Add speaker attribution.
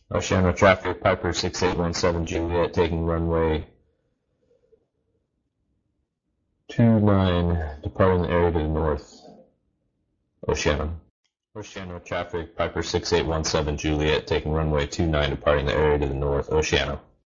Speaker 1: Oceano traffic, Piper 6817 Juliet, taking runway 29, departing the area to the north. Oceano. Oceano traffic, Piper 6817 Juliet, taking runway 29, departing the area to the north. Oceano.